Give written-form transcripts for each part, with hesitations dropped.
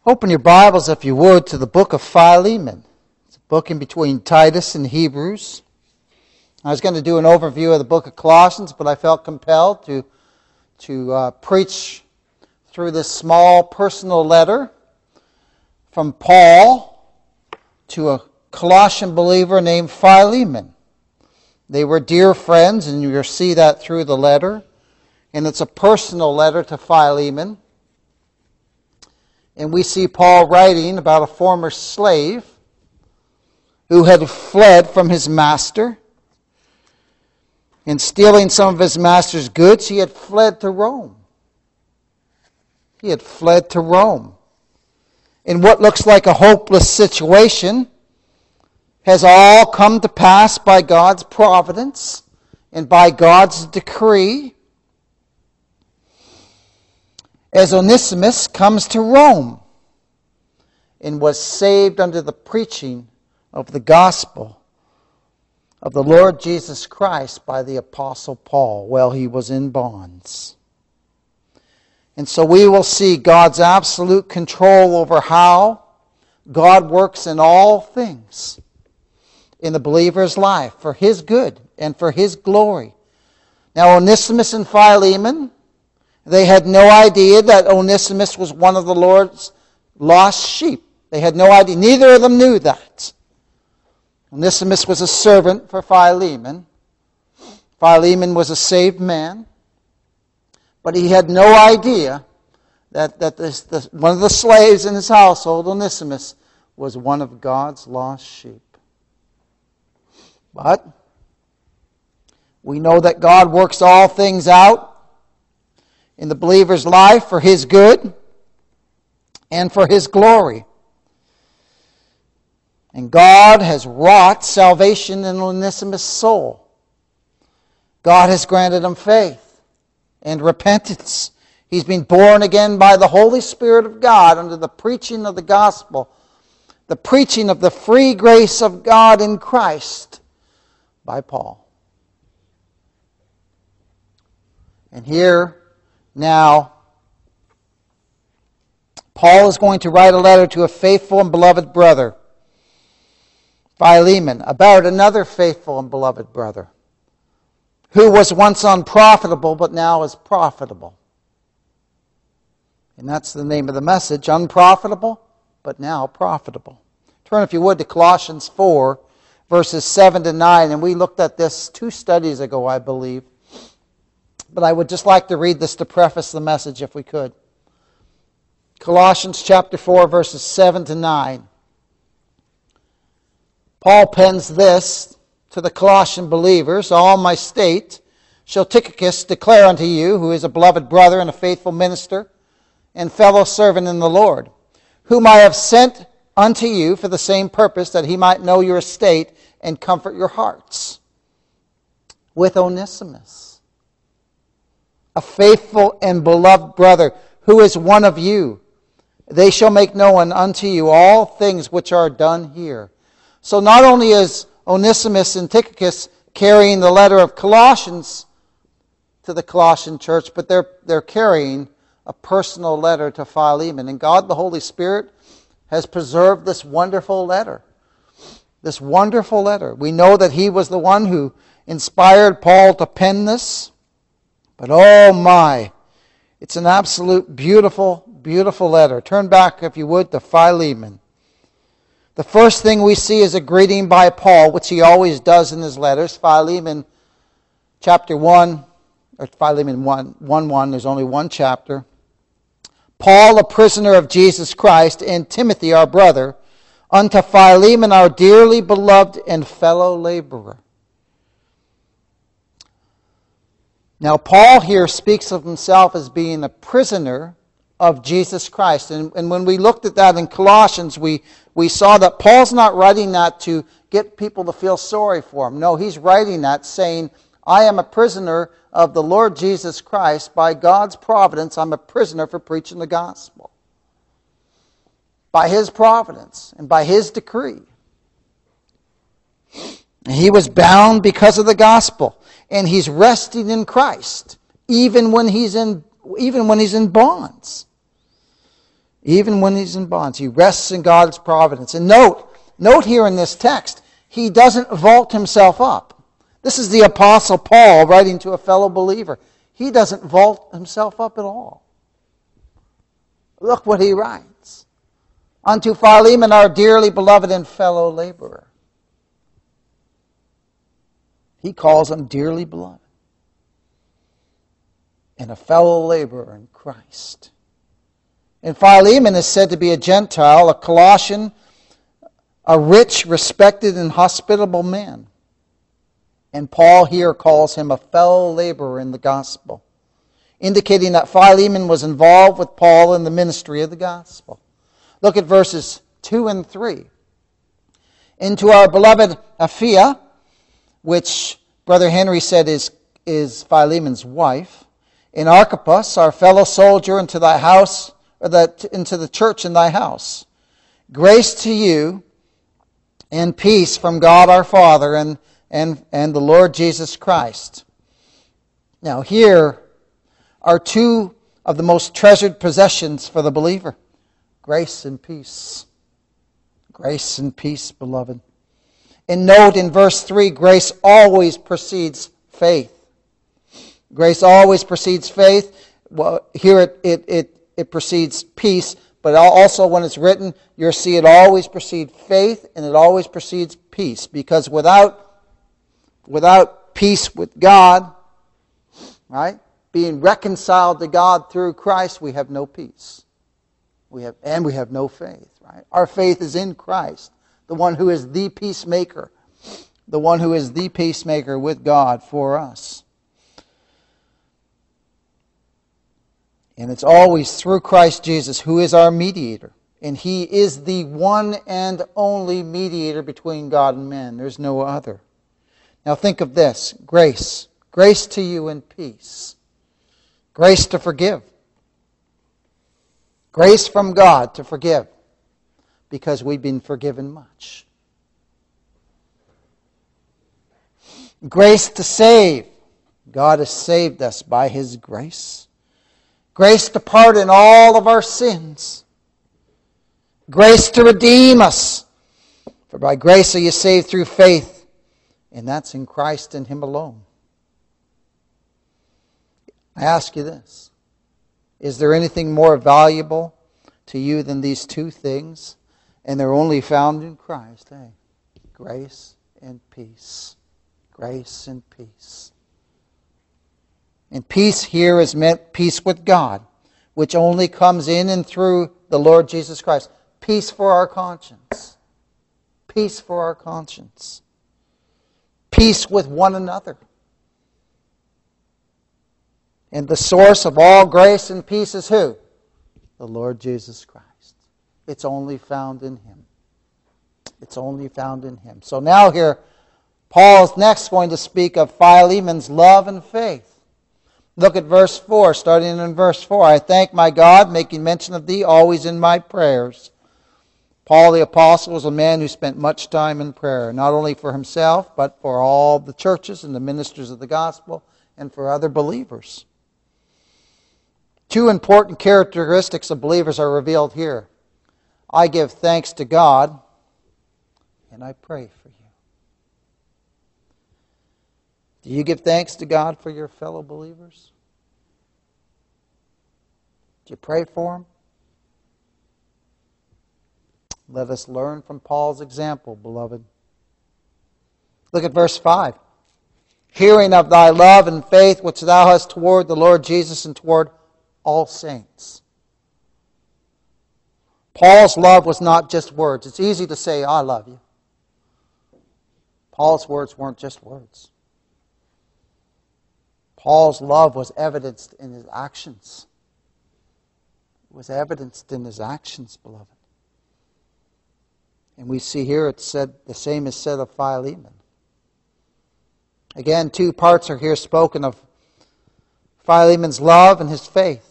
Open your Bibles, if you would, to the book of Philemon. It's a book in between Titus and Hebrews. I was going to do an overview of the book of Colossians, but I felt compelled to preach through this small personal letter from Paul to a Colossian believer named Philemon. They were dear friends, and you'll see that through the letter. And it's a personal letter to Philemon. And we see Paul writing about a former slave who had fled from his master. In stealing some of his master's goods, he had fled to Rome. He had fled to Rome. In what looks like a hopeless situation, has all come to pass by God's providence and by God's decree, as Onesimus comes to Rome and was saved under the preaching of the gospel of the Lord Jesus Christ by the Apostle Paul while he was in bonds. And so we will see God's absolute control over how God works in all things in the believer's life for his good and for his glory. Now, Onesimus and Philemon, they had no idea that Onesimus was one of the Lord's lost sheep. They had no idea. Neither of them knew that. Onesimus was a servant for Philemon. Philemon was a saved man. But he had no idea that one of the slaves in his household, Onesimus, was one of God's lost sheep. But we know that God works all things out in the believer's life for his good and for his glory. And God has wrought salvation in Onesimus' soul. God has granted him faith and repentance. He's been born again by the Holy Spirit of God under the preaching of the gospel, the preaching of the free grace of God in Christ by Paul. And here, now, Paul is going to write a letter to a faithful and beloved brother, Philemon, about another faithful and beloved brother who was once unprofitable but now is profitable. And that's the name of the message, unprofitable but now profitable. Turn, if you would, to Colossians 4, verses 7 to 9, and we looked at this 2 studies ago, I believe. But I would just like to read this to preface the message if we could. Colossians chapter 4, verses 7 to 9. Paul pens this to the Colossian believers. All my state shall Tychicus declare unto you, who is a beloved brother and a faithful minister and fellow servant in the Lord, whom I have sent unto you for the same purpose, that he might know your estate and comfort your hearts. With Onesimus, a faithful and beloved brother, who is one of you. They shall make known unto you all things which are done here. So not only is Onesimus and Tychicus carrying the letter of Colossians to the Colossian church, but they're carrying a personal letter to Philemon. And God, the Holy Spirit, has preserved this wonderful letter. This wonderful letter. We know that he was the one who inspired Paul to pen this. But oh my, it's an absolute beautiful, beautiful letter. Turn back, if you would, to Philemon. The first thing we see is a greeting by Paul, which he always does in his letters. Philemon chapter 1, or Philemon 1:1, there's only one chapter. Paul, a prisoner of Jesus Christ, and Timothy, our brother, unto Philemon, our dearly beloved and fellow laborer. Now, Paul here speaks of himself as being a prisoner of Jesus Christ. And when we looked at that in Colossians, we saw that Paul's not writing that to get people to feel sorry for him. No, he's writing that saying, I am a prisoner of the Lord Jesus Christ. By God's providence, I'm a prisoner for preaching the gospel. By his providence and by his decree. He was bound because of the gospel. And he's resting in Christ, even when he's in bonds. Even when he's in bonds, he rests in God's providence. And note here in this text, he doesn't vault himself up. This is the Apostle Paul writing to a fellow believer. He doesn't vault himself up at all. Look what he writes. Unto Philemon, our dearly beloved and fellow laborer. He calls him dearly beloved. And a fellow laborer in Christ. And Philemon is said to be a Gentile, a Colossian, a rich, respected, and hospitable man. And Paul here calls him a fellow laborer in the gospel, indicating that Philemon was involved with Paul in the ministry of the gospel. Look at verses 2 and 3. And to our beloved Apphia, which Brother Henry said is Philemon's wife, and Archippus, our fellow soldier, into thy house, into the church in thy house. Grace to you and peace from God our Father and the Lord Jesus Christ. Now here are two of the most treasured possessions for the believer. Grace and peace. Grace and peace, beloved. And note in verse 3, grace always precedes faith. Grace always precedes faith. Well, here it precedes peace, but also when it's written, you'll see it always precedes faith and it always precedes peace. Because without peace with God, right, being reconciled to God through Christ, we have no peace. We have no faith, right? Our faith is in Christ, the one who is the peacemaker, the one who is the peacemaker with God for us. And it's always through Christ Jesus, who is our mediator. And He is the one and only mediator between God and man. There's no other. Now think of this. Grace. Grace to you and peace. Grace to forgive. Grace from God to forgive. Because we've been forgiven much. Grace to save. God has saved us by His grace. Grace to pardon all of our sins. Grace to redeem us. For by grace are you saved through faith. And that's in Christ and Him alone. I ask you this. Is there anything more valuable to you than these two things? And they're only found in Christ. Hey, grace and peace. Grace and peace. And peace here is meant peace with God, which only comes in and through the Lord Jesus Christ. Peace for our conscience. Peace for our conscience. Peace with one another. And the source of all grace and peace is who? The Lord Jesus Christ. It's only found in Him. It's only found in Him. So now here, Paul's next going to speak of Philemon's love and faith. Look at verse 4, starting in verse 4. I thank my God, making mention of thee always in my prayers. Paul the Apostle was a man who spent much time in prayer, not only for himself, but for all the churches and the ministers of the gospel, and for other believers. Two important characteristics of believers are revealed here. I give thanks to God, and I pray for you. Do you give thanks to God for your fellow believers? Do you pray for them? Let us learn from Paul's example, beloved. Look at verse 5. Hearing of thy love and faith which thou hast toward the Lord Jesus and toward all saints. Paul's love was not just words. It's easy to say, I love you. Paul's words weren't just words. Paul's love was evidenced in his actions. It was evidenced in his actions, beloved. And we see here it's said the same is said of Philemon. Again, two parts are here spoken of Philemon's love and his faith.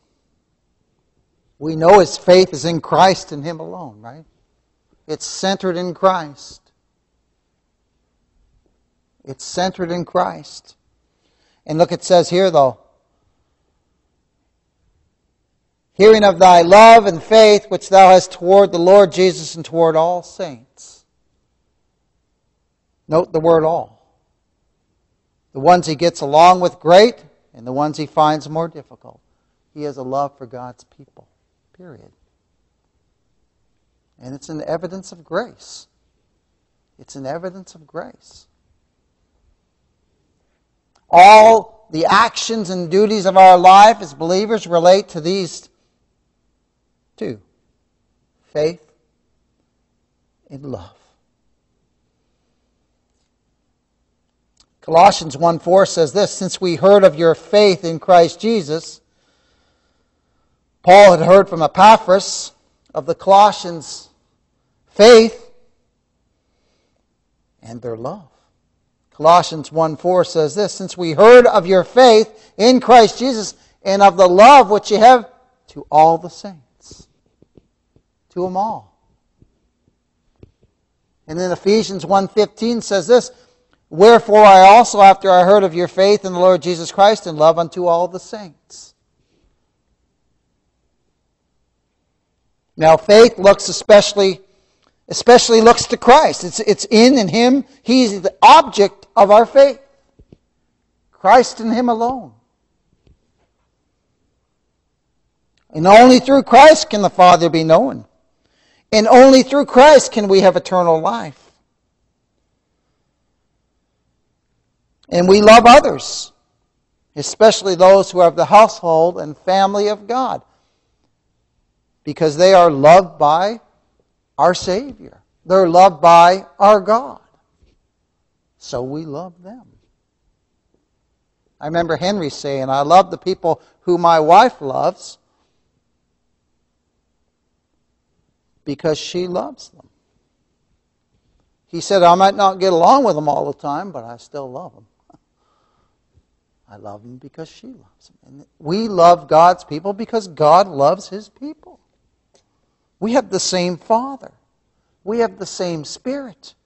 We know his faith is in Christ and Him alone, right? It's centered in Christ. It's centered in Christ. And look, it says here though, hearing of thy love and faith which thou hast toward the Lord Jesus and toward all saints. Note the word all. The ones he gets along with great, and the ones he finds more difficult. He has a love for God's people. Period. And it's an evidence of grace. It's an evidence of grace. All the actions and duties of our life as believers relate to these two: faith and love. Colossians 1:4 says this, since we heard of your faith in Christ Jesus. Paul had heard from Epaphras of the Colossians' faith and their love. Colossians 1:4 says this, since we heard of your faith in Christ Jesus and of the love which you have to all the saints. To them all. And then Ephesians 1:15 says this, wherefore I also, after I heard of your faith in the Lord Jesus Christ and love unto all the saints. Now faith looks especially looks to Christ. It's in and Him. He's the object of our faith. Christ and Him alone. And only through Christ can the Father be known. And only through Christ can we have eternal life. And we love others, especially those who are of the household and family of God, because they are loved by our Savior. They're loved by our God. So we love them. I remember Henry saying, I love the people who my wife loves because she loves them. He said, I might not get along with them all the time, but I still love them. I love them because she loves them. And we love God's people because God loves His people. We have the same Father. We have the same Spirit.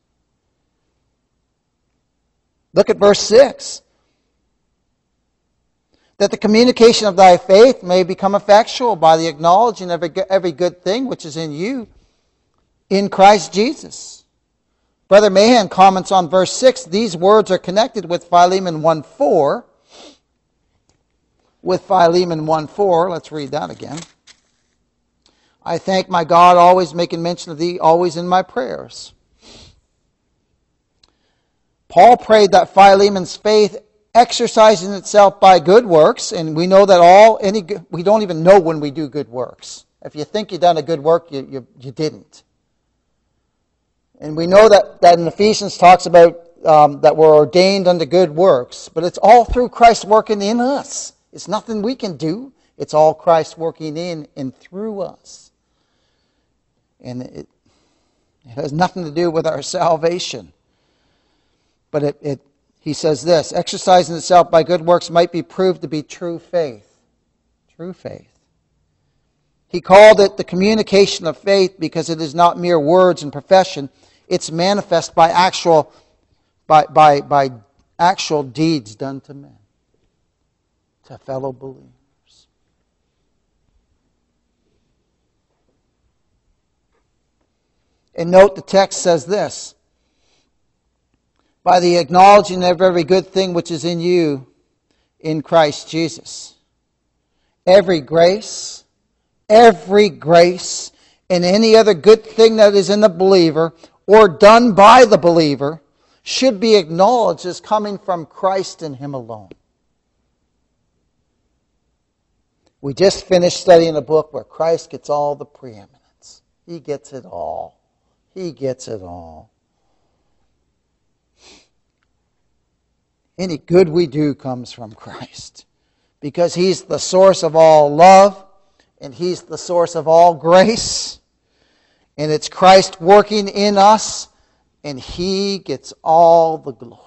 Look at verse 6. That the communication of thy faith may become effectual by the acknowledging of every good thing which is in you in Christ Jesus. Brother Mahan comments on verse 6. These words are connected with Philemon 1:4. With Philemon 1:4, let's read that again. I thank my God, always making mention of thee, always in my prayers. Paul prayed that Philemon's faith exercising itself by good works, and we know that we don't even know when we do good works. If you think you've done a good work, you didn't. And we know that in Ephesians talks about that we're ordained unto good works, but it's all through Christ working in us. It's nothing we can do. It's all Christ working in and through us. And it has nothing to do with our salvation. But he says this, exercising itself by good works might be proved to be true faith. True faith. He called it the communication of faith because it is not mere words and profession. It's manifest by actual deeds done to men, to fellow believers. And note the text says this, by the acknowledging of every good thing which is in you in Christ Jesus. Every grace, and any other good thing that is in the believer or done by the believer should be acknowledged as coming from Christ and Him alone. We just finished studying a book where Christ gets all the preeminence. He gets it all. He gets it all. Any good we do comes from Christ, because He's the source of all love, and He's the source of all grace, and it's Christ working in us, and He gets all the glory.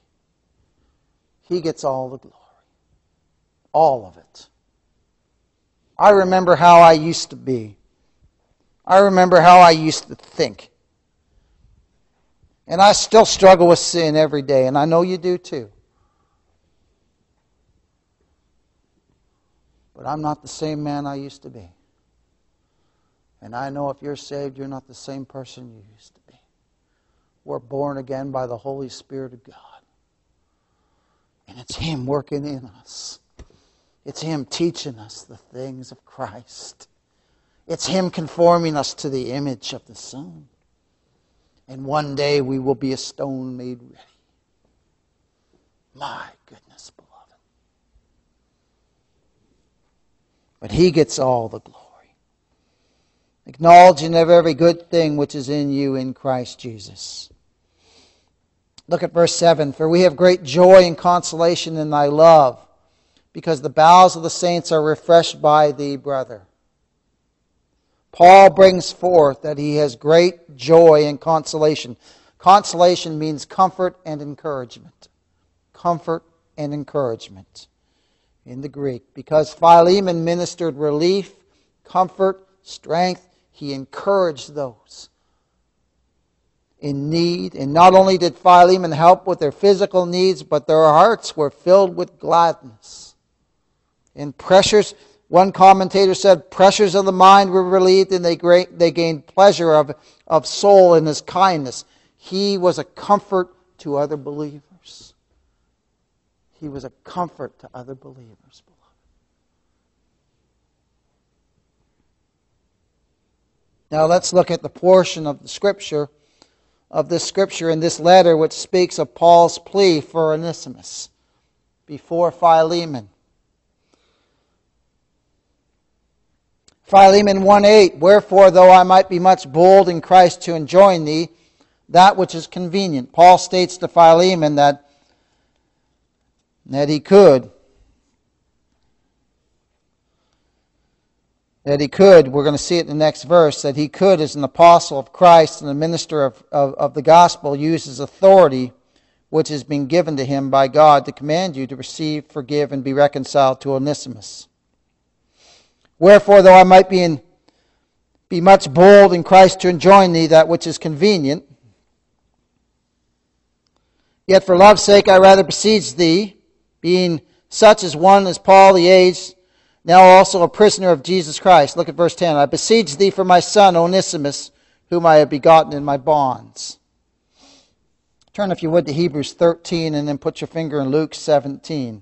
He gets all the glory. All of it. I remember how I used to be. I remember how I used to think. And I still struggle with sin every day, and I know you do too. But I'm not the same man I used to be. And I know if you're saved, you're not the same person you used to be. We're born again by the Holy Spirit of God. And it's Him working in us. It's Him teaching us the things of Christ. It's Him conforming us to the image of the Son. And one day we will be a stone made ready. My goodness, beloved. But He gets all the glory. Acknowledging of every good thing which is in you in Christ Jesus. Look at verse 7. For we have great joy and consolation in thy love, because the bowels of the saints are refreshed by thee, brother. Paul brings forth that he has great joy and consolation. Consolation means comfort and encouragement. Comfort and encouragement in the Greek. Because Philemon ministered relief, comfort, strength, he encouraged those in need. And not only did Philemon help with their physical needs, but their hearts were filled with gladness. And pressures, one commentator said, pressures of the mind were relieved and they gained pleasure of soul in his kindness. He was a comfort to other believers. He was a comfort to other believers, beloved. Now let's look at the portion of the Scripture, of this Scripture in this letter which speaks of Paul's plea for Onesimus before Philemon. Philemon 1:8, wherefore, though I might be much bold in Christ to enjoin thee, that which is convenient. Paul states to Philemon that he could, we're going to see it in the next verse, that he could, as an apostle of Christ and a minister of the gospel, use his authority which has been given to him by God to command you to receive, forgive, and be reconciled to Onesimus. Wherefore, though I might be much bold in Christ to enjoin thee that which is convenient, yet for love's sake I rather beseech thee, being such as one as Paul the aged, now also a prisoner of Jesus Christ. Look at verse 10. I beseech thee for my son Onesimus, whom I have begotten in my bonds. Turn, if you would, to Hebrews 13 and then put your finger in Luke 17.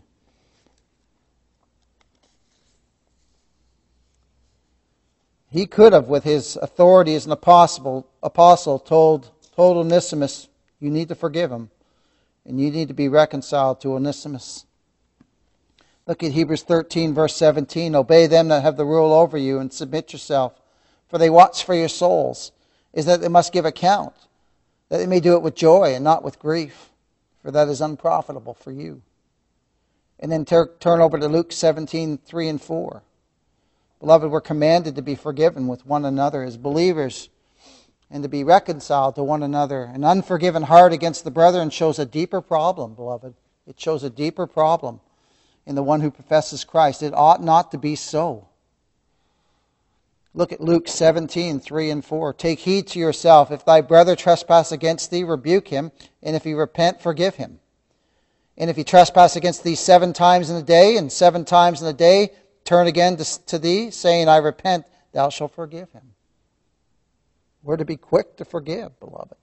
He could have, with his authority as an apostle, told Onesimus, you need to forgive him, and you need to be reconciled to Onesimus. Look at Hebrews 13, verse 17. Obey them that have the rule over you, and submit yourself, for they watch for your souls, is that they must give account, that they may do it with joy and not with grief, for that is unprofitable for you. And then turn over to Luke 17, 3 and 4. Beloved, we're commanded to be forgiven with one another as believers and to be reconciled to one another. An unforgiven heart against the brethren shows a deeper problem, beloved. It shows a deeper problem in the one who professes Christ. It ought not to be so. Look at Luke 17, 3 and 4. Take heed to yourself. If thy brother trespass against thee, rebuke him, and if he repent, forgive him. And if he trespass against thee 7 times in a day, and 7 times in a day turn again to thee, saying, I repent, thou shalt forgive him. We're to be quick to forgive, beloved.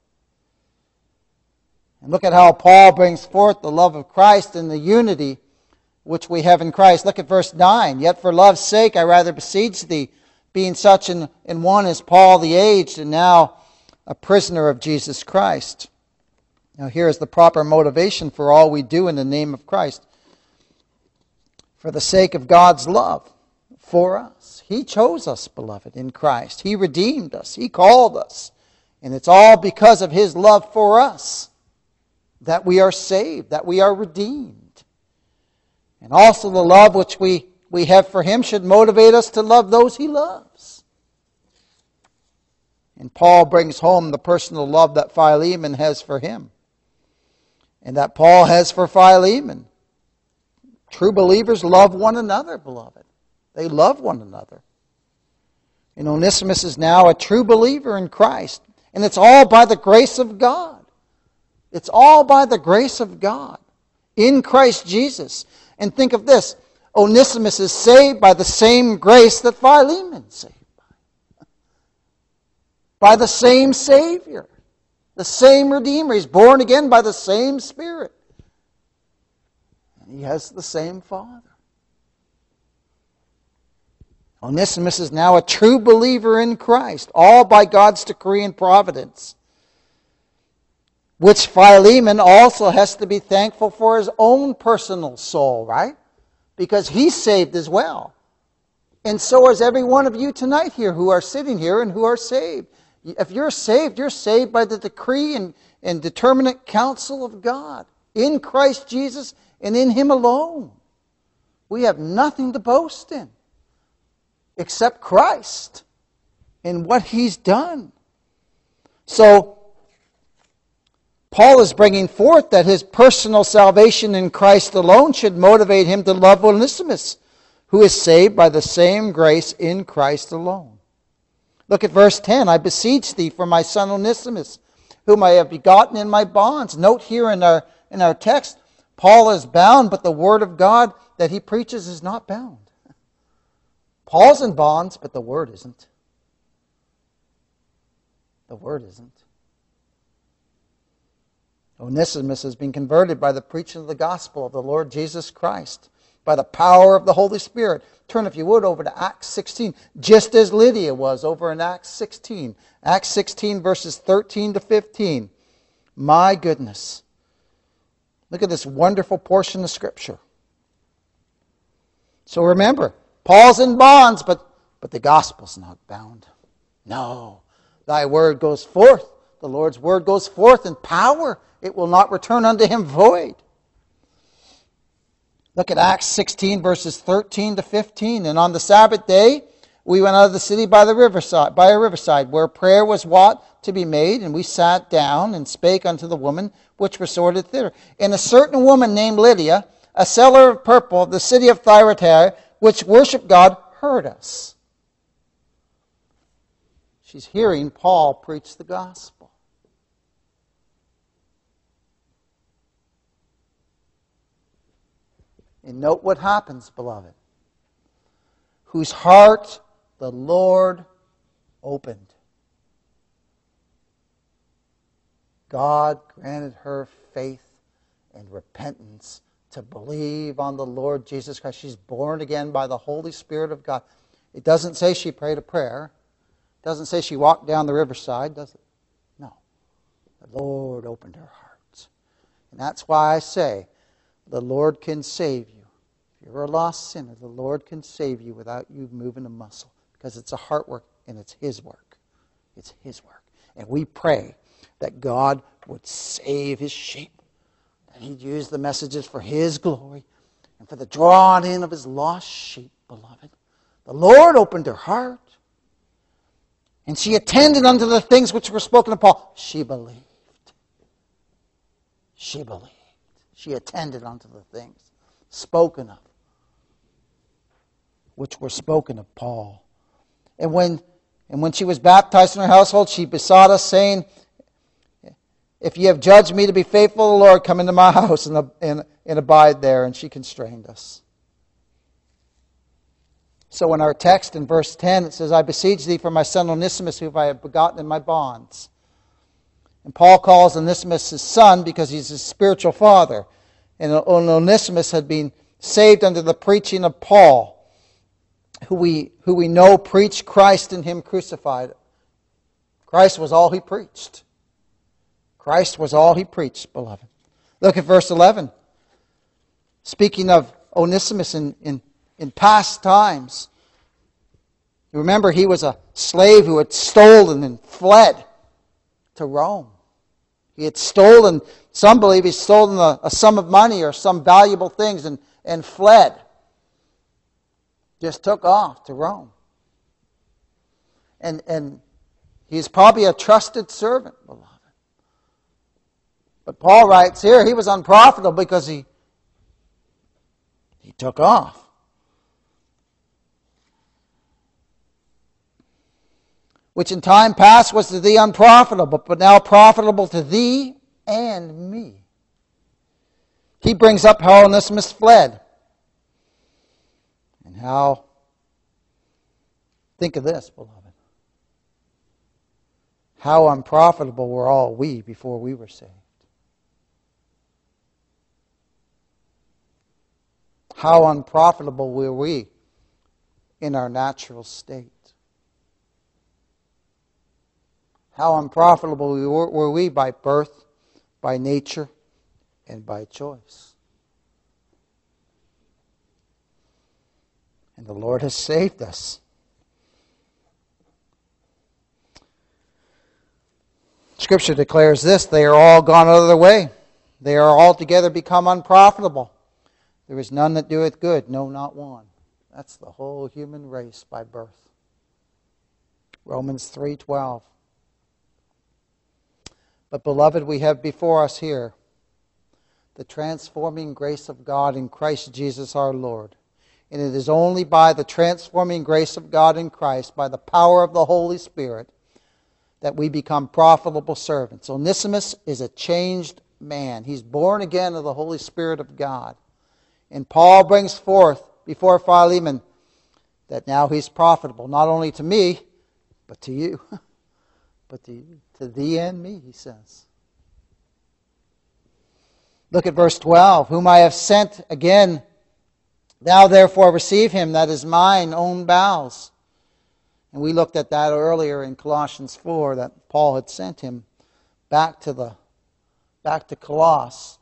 And look at how Paul brings forth the love of Christ and the unity which we have in Christ. Look at verse 9. Yet for love's sake I rather beseech thee, being such in one as Paul the aged, and now a prisoner of Jesus Christ. Now here is the proper motivation for all we do in the name of Christ. For the sake of God's love for us. He chose us, beloved, in Christ. He redeemed us. He called us. And it's all because of His love for us that we are saved, that we are redeemed. And also the love which we have for Him should motivate us to love those He loves. And Paul brings home the personal love that Philemon has for him, and that Paul has for Philemon. True believers love one another, beloved. They love one another. And Onesimus is now a true believer in Christ. And it's all by the grace of God. It's all by the grace of God in Christ Jesus. And think of this. Onesimus is saved by the same grace that Philemon is saved by. by the same Savior, the same Redeemer. He's born again by the same Spirit. And he has the same Father. Onesimus is now a true believer in Christ, all by God's decree and providence, which Philemon also has to be thankful for his own personal soul, right? Because he's saved as well. And so is every one of you tonight here who are sitting here and who are saved. If you're saved by the decree and determinate counsel of God in Christ Jesus and in Him alone. We have nothing to boast in except Christ and what He's done. So, Paul is bringing forth that his personal salvation in Christ alone should motivate him to love Onesimus, who is saved by the same grace in Christ alone. Look at verse 10. I beseech thee for my son Onesimus, whom I have begotten in my bonds. Note here in our text, Paul is bound, but the word of God that he preaches is not bound. Paul's in bonds, but the word isn't. The word isn't. Onesimus has been converted by the preaching of the gospel of the Lord Jesus Christ, by the power of the Holy Spirit. Turn, if you would, over to Acts 16, just as Lydia was over in Acts 16. Acts 16, verses 13 to 15. My goodness. Look at this wonderful portion of Scripture. So remember, Paul's in bonds, but the gospel's not bound. No. Thy word goes forth. The Lord's word goes forth in power. It will not return unto him void. Look at Acts 16, verses 13 to 15. And on the Sabbath day, we went out of the city by a riverside, where prayer was wont to be made, and we sat down and spake unto the woman which resorted thither. And a certain woman named Lydia, a seller of purple of the city of Thyatira, which worshipped God, heard us. She's hearing Paul preach the gospel. And note what happens, beloved. Whose heart the Lord opened. God granted her faith and repentance to believe on the Lord Jesus Christ. She's born again by the Holy Spirit of God. It doesn't say she prayed a prayer. It doesn't say she walked down the riverside, does it? No. The Lord opened her heart. And that's why I say, the Lord can save you. If you're a lost sinner, the Lord can save you without you moving a muscle. Because it's a heart work and it's His work. It's His work. And we pray that God would save His sheep. That He'd use the messages for His glory and for the drawing in of His lost sheep, beloved. The Lord opened her heart. And she attended unto the things which were spoken of Paul. She believed. She believed. She attended unto the things spoken of, which were spoken of Paul. And when she was baptized in her household, she besought us, saying, if ye have judged me to be faithful to the Lord, come into my house and abide there. And she constrained us. So in our text in verse 10, it says, I beseech thee for my son Onesimus, whom I have begotten in my bonds. And Paul calls Onesimus his son because he's his spiritual father. And Onesimus had been saved under the preaching of Paul, who we know preached Christ and Him crucified. Christ was all he preached. Christ was all he preached, beloved. Look at verse 11. Speaking of Onesimus in past times, you remember he was a slave who had stolen and fled to Rome. He had stolen, some believe he's stolen a sum of money or some valuable things and fled. Just took off to Rome. And he's probably a trusted servant, beloved. But Paul writes here, he was unprofitable because he took off. Which in time past was to thee unprofitable, but now profitable to thee and me. He brings up how Onesimus fled. And how, think of this, beloved. How unprofitable were all we before we were saved. How unprofitable were we in our natural state. How unprofitable were we by birth, by nature, and by choice. And the Lord has saved us. Scripture declares this: they are all gone out of their way. They are altogether become unprofitable. There is none that doeth good, no, not one. That's the whole human race by birth. Romans 3:12. But beloved, we have before us here the transforming grace of God in Christ Jesus our Lord. And it is only by the transforming grace of God in Christ, by the power of the Holy Spirit, that we become profitable servants. Onesimus is a changed man. He's born again of the Holy Spirit of God. And Paul brings forth before Philemon that now he's profitable, not only to me, but to you. But to thee and me, he says. Look at verse 12. Whom I have sent again, thou therefore receive him, that is mine own bowels. And we looked at that earlier in Colossians 4, that Paul had sent him back to Colossus.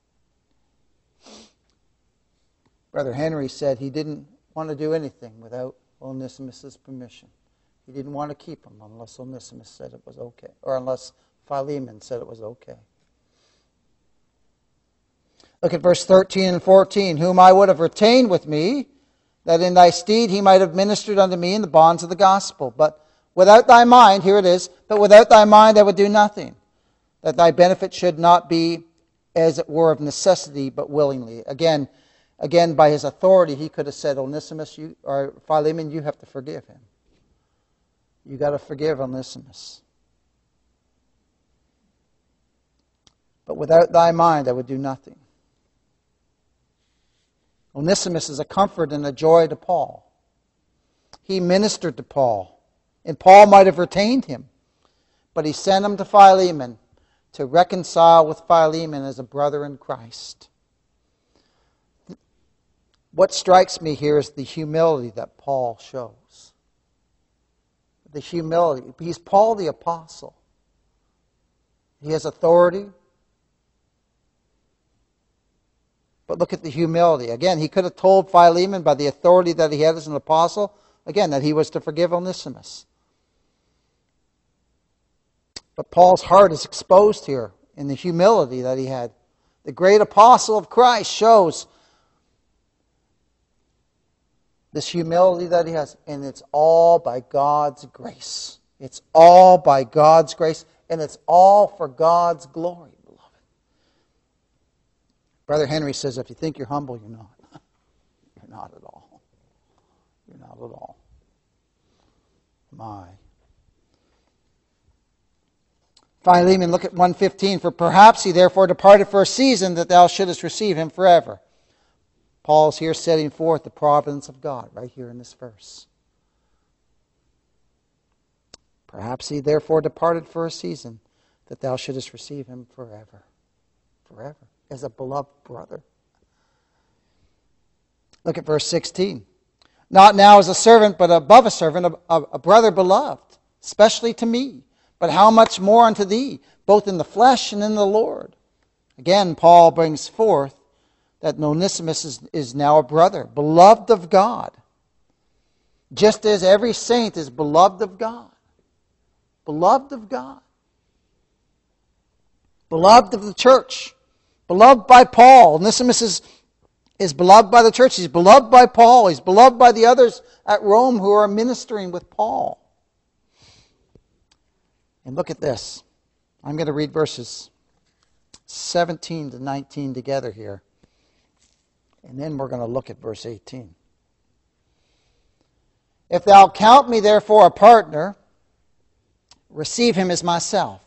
Brother Henry said he didn't want to do anything without Onesimus' permission. He didn't want to keep him unless Onesimus said it was okay, or unless Philemon said it was okay. Look at verse 13 and 14. Whom I would have retained with me, that in thy stead he might have ministered unto me in the bonds of the gospel. But without thy mind, here it is, but without thy mind I would do nothing, that thy benefit should not be as it were of necessity, but willingly. Again, by his authority, he could have said, Onesimus, or Philemon, you have to forgive him. You got to forgive Onesimus. But without thy mind I would do nothing. Onesimus is a comfort and a joy to Paul. He ministered to Paul, and Paul might have retained him, but he sent him to Philemon to reconcile with Philemon as a brother in Christ. What strikes me here is the humility that Paul shows. The humility. He's Paul the apostle. He has authority. But look at the humility. Again, he could have told Philemon by the authority that he had as an apostle, again, that he was to forgive Onesimus. But Paul's heart is exposed here in the humility that he had. The great apostle of Christ shows this humility that he has, and it's all by God's grace. It's all by God's grace, and it's all for God's glory, beloved. Brother Henry says, if you think you're humble, you're not. You're not at all. You're not at all. My. Philemon, look at 1:15. For perhaps he therefore departed for a season, that thou shouldest receive him forever. Paul's here setting forth the providence of God right here in this verse. Perhaps he therefore departed for a season, that thou shouldest receive him forever. Forever. As a beloved brother. Look at verse 16. Not now as a servant, but above a servant, a brother beloved, especially to me. But how much more unto thee, both in the flesh and in the Lord. Again, Paul brings forth that Onesimus is now a brother, beloved of God. Just as every saint is beloved of God. Beloved of God. Beloved of the church. Beloved by Paul. Onesimus is beloved by the church. He's beloved by Paul. He's beloved by the others at Rome who are ministering with Paul. And look at this. I'm going to read verses 17 to 19 together here. And then we're going to look at verse 18. If thou count me therefore a partner, receive him as myself.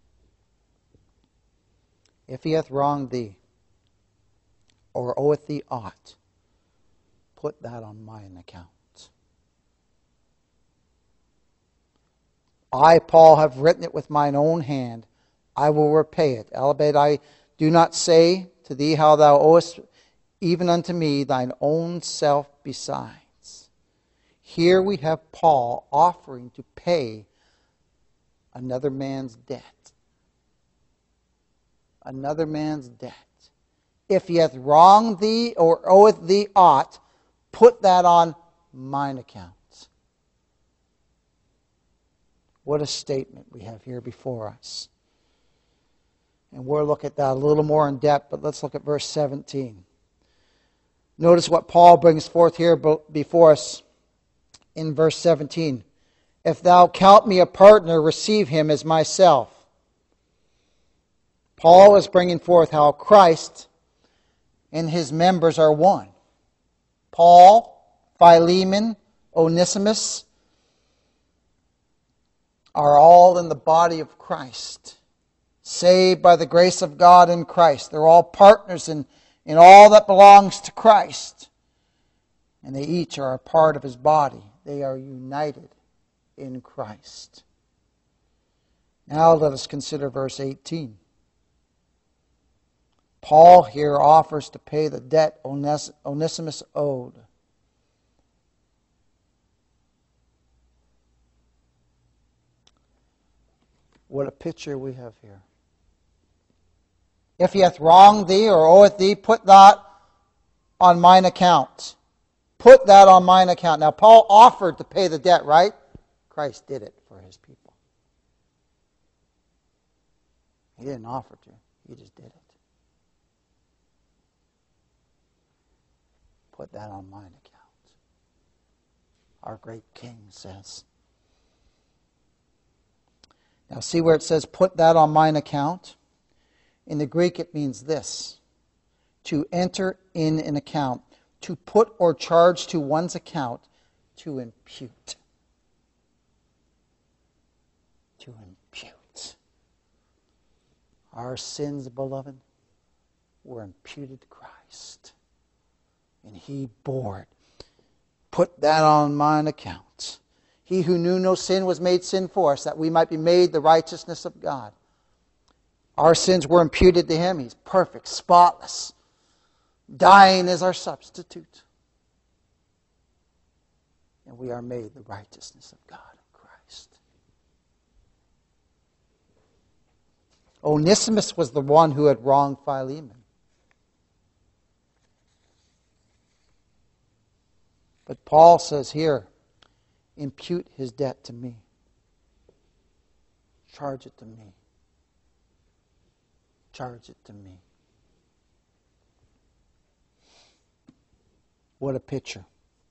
If he hath wronged thee, or oweth thee aught, put that on mine account. I, Paul, have written it with mine own hand. I will repay it. Albeit I do not say to thee how thou owest even unto me thine own self besides. Here we have Paul offering to pay another man's debt. Another man's debt. If he hath wronged thee or oweth thee aught, put that on mine account. What a statement we have here before us. And we'll look at that a little more in depth, but let's look at verse 17. Notice what Paul brings forth here before us in verse 17. If thou count me a partner, receive him as myself. Paul is bringing forth how Christ and his members are one. Paul, Philemon, Onesimus are all in the body of Christ, saved by the grace of God in Christ. They're all partners in all that belongs to Christ. And they each are a part of his body. They are united in Christ. Now let us consider verse 18. Paul here offers to pay the debt Onesimus owed. What a picture we have here. If he hath wronged thee or oweth thee, put that on mine account. Put that on mine account. Now, Paul offered to pay the debt, right? Christ did it for his people. He didn't offer to. He just did it. Put that on mine account. Our great King says. Now see where it says, put that on mine account? In the Greek it means this. To enter in an account. To put or charge to one's account. To impute. To impute. Our sins, beloved, were imputed to Christ. And he bore it. Put that on mine account. He who knew no sin was made sin for us, that we might be made the righteousness of God. Our sins were imputed to him. He's perfect, spotless, dying as our substitute. And we are made the righteousness of God in Christ. Onesimus was the one who had wronged Philemon. But Paul says here, impute his debt to me. Charge it to me. Charge it to me. What a picture.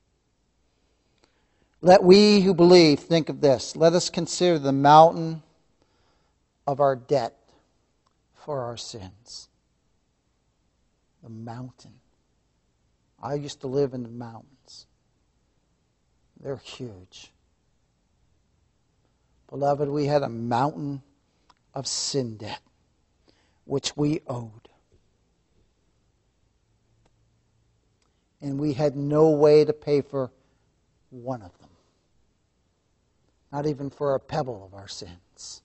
Let we who believe think of this. Let us consider the mountain of our debt for our sins. The mountain. I used to live in the mountains. They're huge. Beloved, we had a mountain of sin debt, which we owed. And we had no way to pay for one of them. Not even for a pebble of our sins.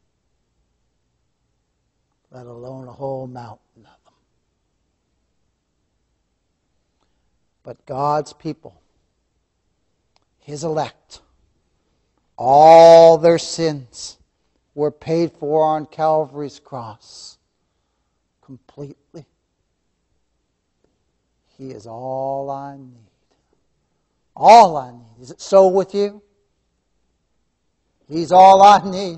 Let alone a whole mountain of them. But God's people, his elect, all their sins were paid for on Calvary's cross. Completely. He is all I need. All I need. Is it so with you? He's all I need.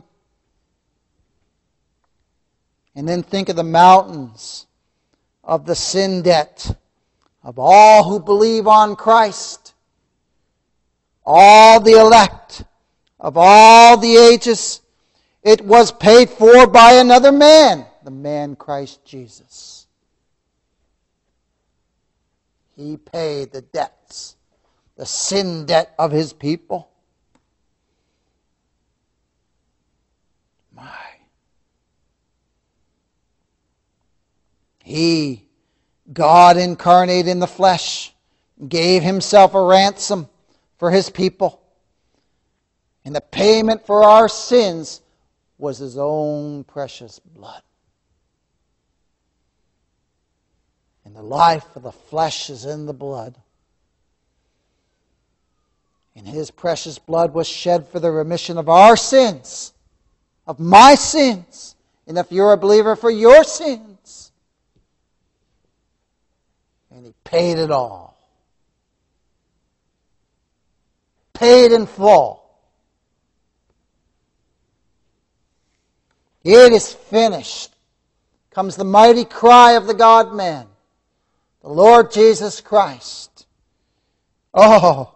And then think of the mountains of the sin debt of all who believe on Christ. All the elect of all the ages. It was paid for by another man, the man Christ Jesus. He paid the debts, the sin debt of his people. My. He, God incarnate in the flesh, gave himself a ransom for his people. And the payment for our sins was His own precious blood. And the life of the flesh is in the blood. And His precious blood was shed for the remission of our sins, of my sins, and if you're a believer, for your sins. And He paid it all. Paid in full. It is finished. Comes the mighty cry of the God-man, the Lord Jesus Christ. Oh!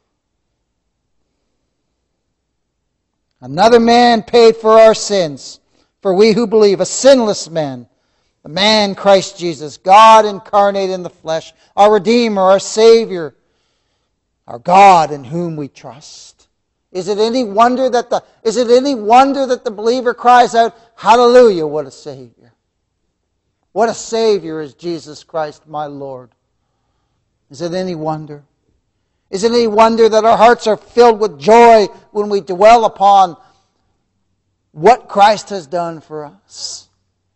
Another man paid for our sins, for we who believe, a sinless man, the man Christ Jesus, God incarnate in the flesh, our Redeemer, our Savior, our God in whom we trust. Is it any wonder that the believer cries out, "Hallelujah, what a Savior. What a Savior is Jesus Christ, my Lord." Is it any wonder? Is it any wonder that our hearts are filled with joy when we dwell upon what Christ has done for us?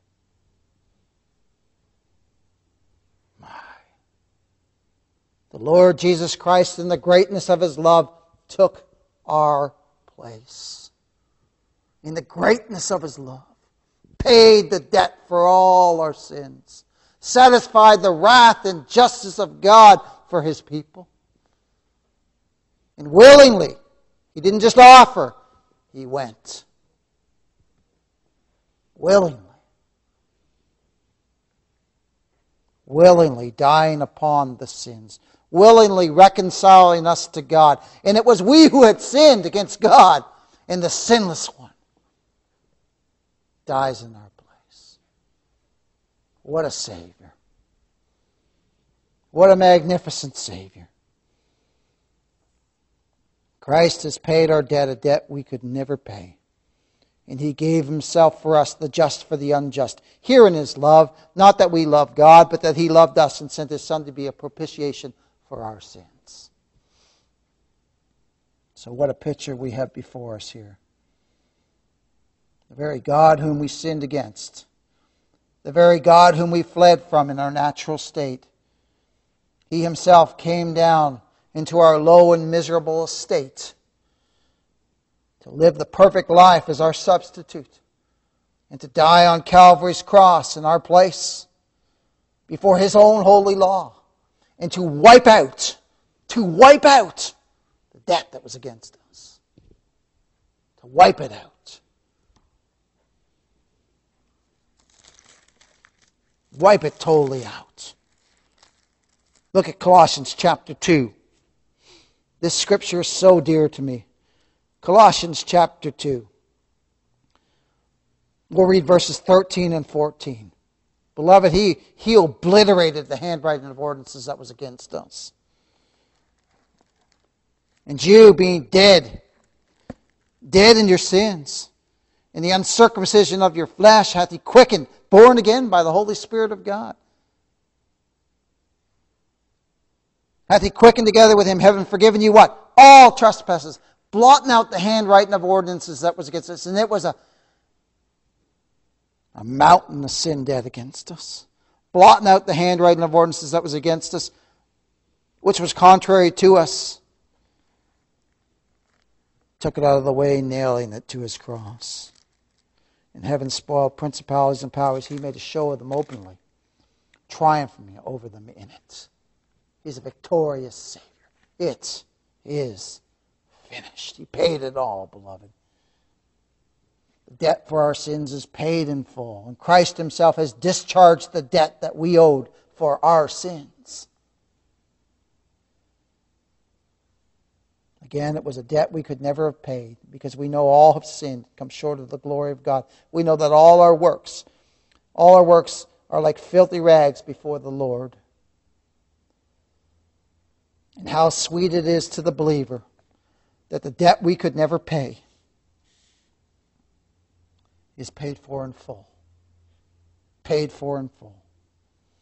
My. The Lord Jesus Christ, in the greatness of His love, took our place. In the greatness of His love, paid the debt for all our sins, satisfied the wrath and justice of God for His people. And willingly, He didn't just offer, He went. Willingly. Willingly dying upon the sins. Willingly reconciling us to God. And it was we who had sinned against God, and the sinless one dies in our place. What a Savior. What a magnificent Savior. Christ has paid our debt, a debt we could never pay. And He gave Himself for us, the just for the unjust. Herein is love, not that we love God, but that He loved us and sent His Son to be a propitiation for our sins. So what a picture we have before us here. The very God whom we sinned against. The very God whom we fled from in our natural state. He Himself came down into our low and miserable estate to live the perfect life as our substitute and to die on Calvary's cross in our place before His own holy law and to wipe out the debt that was against us. To wipe it out. Wipe it totally out. Look at Colossians chapter 2. This scripture is so dear to me. Colossians chapter 2. We'll read verses 13 and 14. Beloved, He obliterated the handwriting of ordinances that was against us. And you, being dead in your sins, in the uncircumcision of your flesh, hath He quickened, born again by the Holy Spirit of God. Hath He quickened together with Him, having forgiven you what? All trespasses, blotting out the handwriting of ordinances that was against us. And it was a mountain of sin debt against us. Blotting out the handwriting of ordinances that was against us, which was contrary to us. Took it out of the way, nailing it to His cross. And having spoiled principalities and powers, He made a show of them openly, triumphing over them in it. He's a victorious Savior. It is finished. He paid it all, beloved. The debt for our sins is paid in full. And Christ Himself has discharged the debt that we owed for our sins. Again, it was a debt we could never have paid because we know all have sinned, come short of the glory of God. We know that all our works are like filthy rags before the Lord. And how sweet it is to the believer that the debt we could never pay is paid for in full. Paid for in full.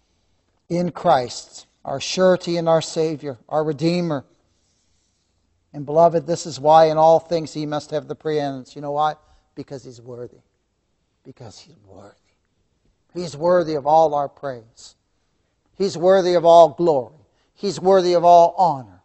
In Christ, our surety and our Savior, our Redeemer, And beloved, this is why in all things he must have the preeminence. You know why? Because he's worthy. Because he's worthy. He's worthy of all our praise. He's worthy of all glory. He's worthy of all honor.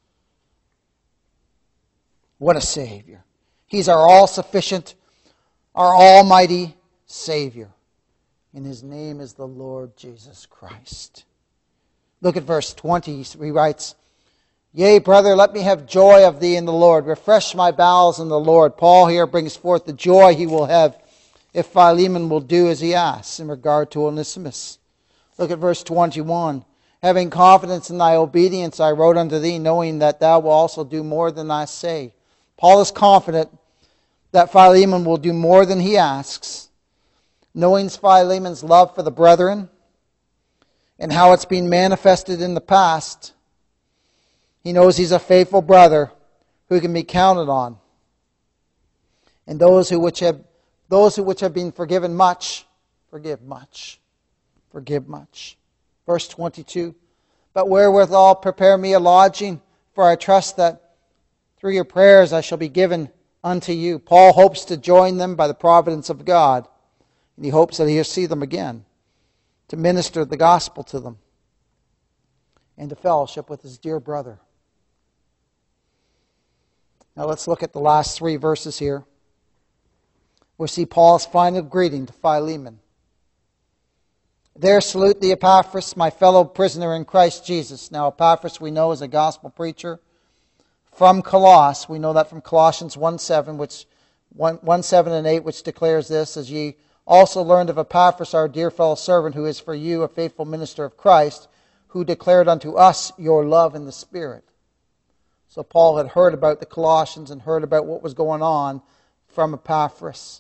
What a Savior. He's our all-sufficient, our almighty Savior. And his name is the Lord Jesus Christ. Look at verse 20. He writes, Yea, brother, let me have joy of thee in the Lord. Refresh my bowels in the Lord. Paul here brings forth the joy he will have if Philemon will do as he asks in regard to Onesimus. Look at verse 21. Having confidence in thy obedience, I wrote unto thee, knowing that thou wilt also do more than I say. Paul is confident that Philemon will do more than he asks, knowing Philemon's love for the brethren and how it's been manifested in the past. He knows he's a faithful brother who can be counted on. And those who which have been forgiven much, forgive much. Forgive much. Verse 22. But wherewithal prepare me a lodging, for I trust that through your prayers I shall be given unto you. Paul hopes to join them by the providence of God. And he hopes that he'll see them again, to minister the gospel to them, and to fellowship with his dear brother. Now let's look at the last 3 verses here. We see Paul's final greeting to Philemon. There salute thee, Epaphras, my fellow prisoner in Christ Jesus. Now Epaphras we know is a gospel preacher from Colossus. We know that from Colossians 1:7 and 8, which declares this, As ye also learned of Epaphras, our dear fellow servant, who is for you a faithful minister of Christ, who declared unto us your love in the Spirit. So Paul had heard about the Colossians and heard about what was going on from Epaphras.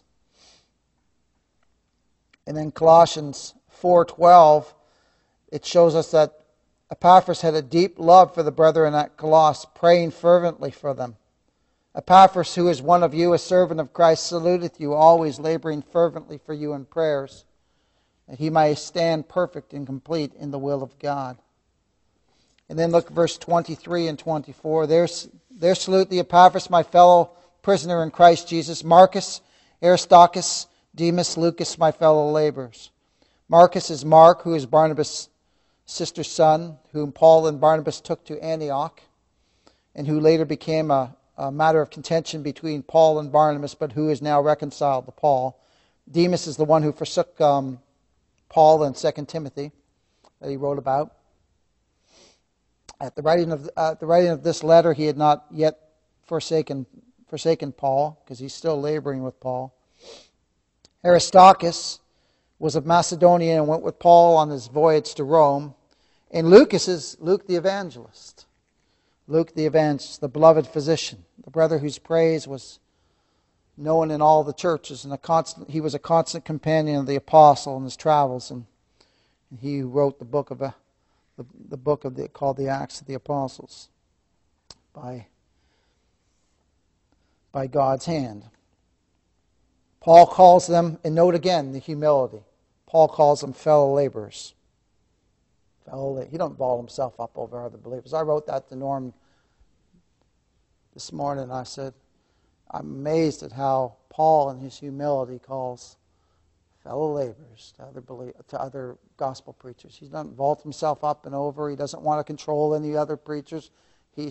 And then Colossians 4:12, it shows us that Epaphras had a deep love for the brethren at Colossus, praying fervently for them. Epaphras, who is one of you, a servant of Christ, saluteth you, always laboring fervently for you in prayers, that he may stand perfect and complete in the will of God. And then look at verse 23 and 24. There salute the Epaphras, my fellow prisoner in Christ Jesus, Marcus, Aristarchus, Demas, Lucas, my fellow laborers. Marcus is Mark, who is Barnabas' sister's son, whom Paul and Barnabas took to Antioch, and who later became a matter of contention between Paul and Barnabas, but who is now reconciled to Paul. Demas is the one who forsook Paul in 2 Timothy that he wrote about. At the writing of this letter, he had not yet forsaken Paul, because he's still laboring with Paul. Aristarchus was of Macedonia and went with Paul on his voyage to Rome. And Lucas is Luke the evangelist. Luke the evangelist, the beloved physician, the brother whose praise was known in all the churches, and he was a constant companion of the apostle in his travels, and he wrote the book called the Acts of the Apostles by God's hand. Paul calls them, and note again the humility. Paul calls them fellow laborers. He don't ball himself up over other believers. I wrote that to Norm this morning. I said, I'm amazed at how Paul in his humility calls fellow laborers to other gospel preachers. He doesn't vault himself up and over. He doesn't want to control any other preachers. He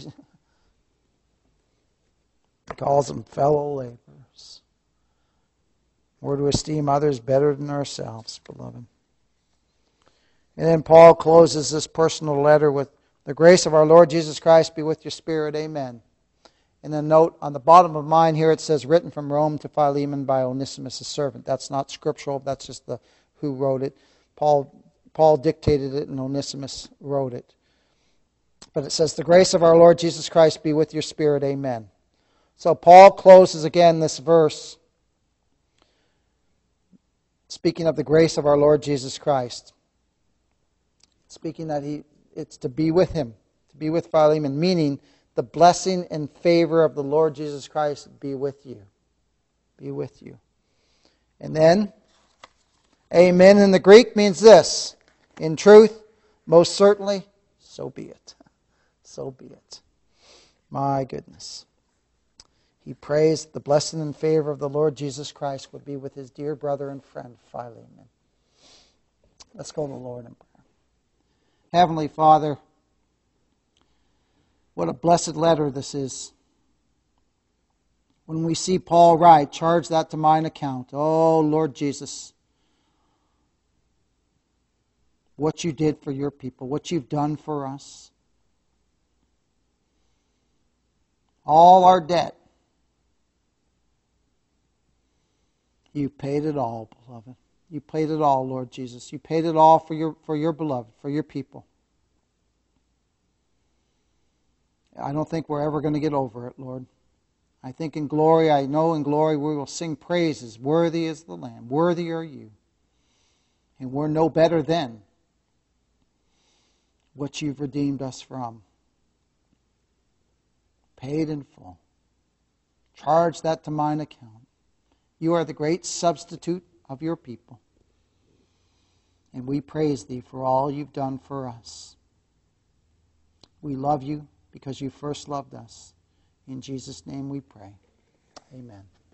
calls them fellow laborers. We're to esteem others better than ourselves, beloved. And then Paul closes this personal letter with, the grace of our Lord Jesus Christ be with your spirit, amen. And then note, on the bottom of mine here it says, written from Rome to Philemon by Onesimus, a servant. That's not scriptural, that's just who wrote it. Paul dictated it and Onesimus wrote it. But it says, the grace of our Lord Jesus Christ be with your spirit, amen. So Paul closes again this verse, speaking of the grace of our Lord Jesus Christ. Speaking that it's to be with him, to be with Philemon, meaning the blessing and favor of the Lord Jesus Christ be with you. Be with you. And then, amen in the Greek means this. In truth, most certainly, so be it. So be it. My goodness. He prays that the blessing and favor of the Lord Jesus Christ would be with his dear brother and friend, Philemon. Let's go to the Lord in prayer. Heavenly Father, what a blessed letter this is. When we see Paul write, charge that to mine account. Oh, Lord Jesus, what you did for your people, what you've done for us. All our debt. You paid it all, beloved. You paid it all, Lord Jesus. You paid it all for your beloved, for your people. I don't think we're ever going to get over it, Lord. I think in glory, I know in glory we will sing praises. Worthy is the Lamb. Worthy are you. And we're no better than what you've redeemed us from. Paid in full. Charge that to mine account. You are the great substitute of your people. And we praise thee for all you've done for us. We love you because you first loved us. In Jesus' name we pray. Amen.